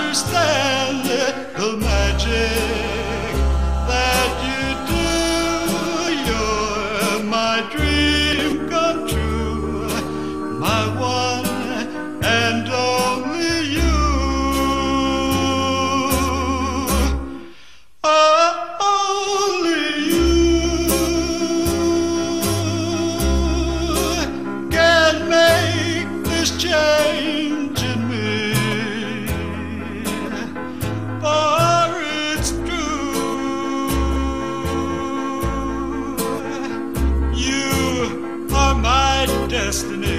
understand the magic that you do. You're my dream come true, my one and only you. Only you can make this change in me. For it's true, you are my destiny.